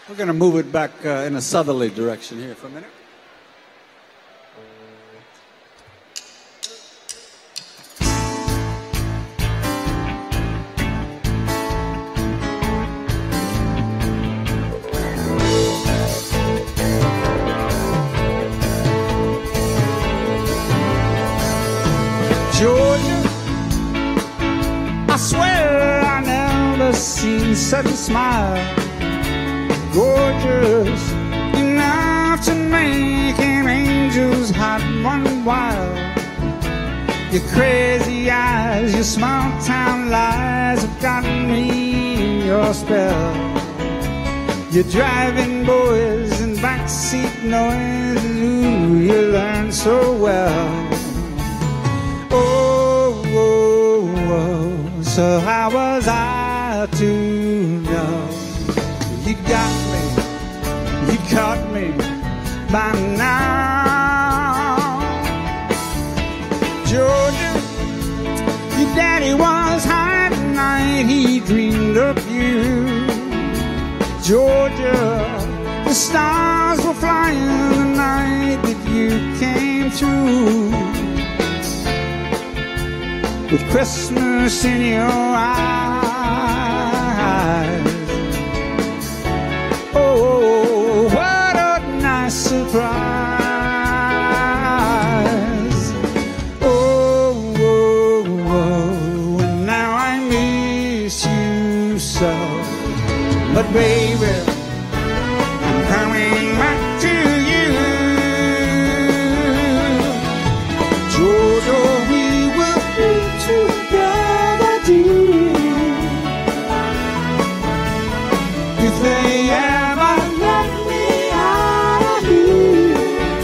We're going to move it back in a southerly direction here for a minute. Georgia, I swear I never seen such a smile. Gorgeous enough to make an angel's heart run wild. Your crazy eyes, your small town lies have gotten me in your spell. You're driving boys and backseat noise, ooh, you learn so well. Oh, oh, oh, so how was I to know? You got me, you caught me by now. Georgia, your daddy was high tonight, he dreamed of you. Georgia, the stars were flying the night that you came through. With Christmas in your eyes. Oh, what a nice surprise. Oh, oh, oh, and now I miss you so. But baby, I'm coming back to you. Georgia, we will be together, dear. If they ever let me out of here,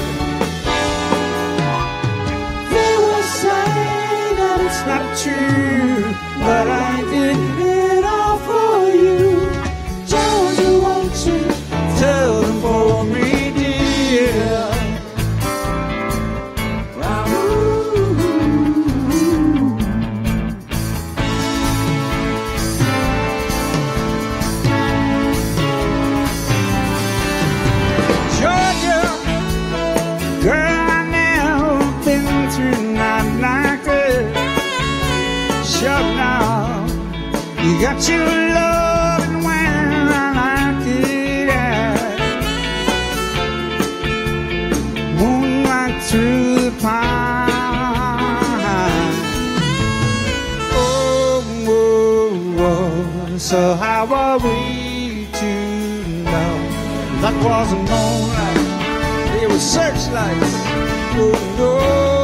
they will say that it's not true, but I did it all for you. Georgia, won't you tell them for me, dear? Georgia, girl, I never been through a night like this. Shut now, you got your loving when I like it at. Moonlight through the pine. Oh, oh, oh, so how are we to know? That wasn't moonlight, it was searchlights. Oh, no.